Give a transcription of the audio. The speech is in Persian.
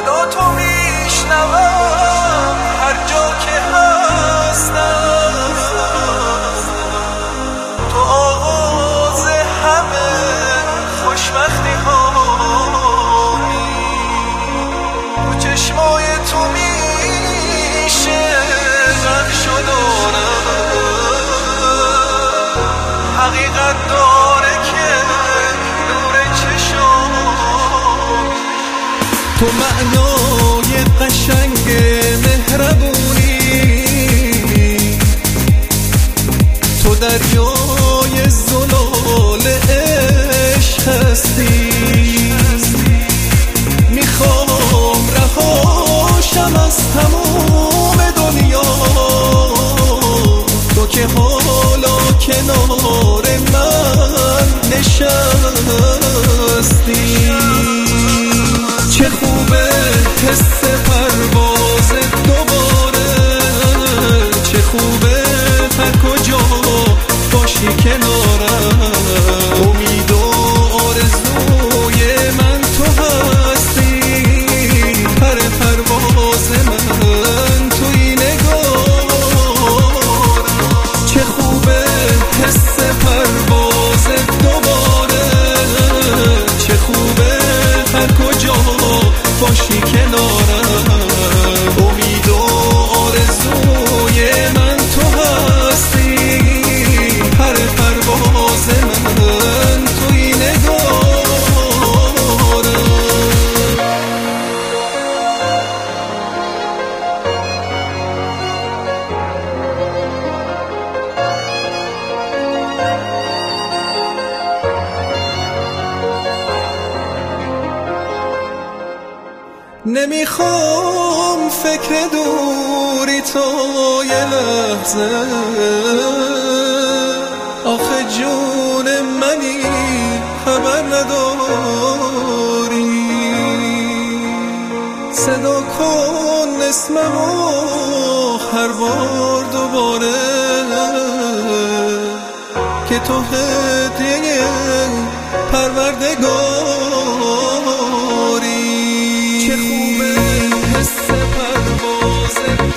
صدا تو میشنوم هر جا که هستم. تو آغاز همه خوشبختی هایی، تو چشمای تو میشه نقش و دارم. حقیقت داره که نور چشام، تو معنای قشنگ مهربونی، تو دریای زلال عشق هستی. میخوام رهاشم از تمام دنیا، تو که حالا کنار من نشستی. چه خوبه حس پرواز دوباره، چه خوبه هر کجا باشی کنارم. امید و آرزوی من تو هستی، پر پرواز من توی نگارم. چه خوبه حس پرواز دوباره، چه خوبه هر کجا باشی کنارم. امید و آرزوی من تو هستی، پر پرواز من توی نگارم. نمیخوام فکر دوری تو یه لحظه، آخه جون منی خبر نداری. صدا کن اسممو هر بار دوباره، که تو هدیه پروردگاری. چه خوبه حس پرواز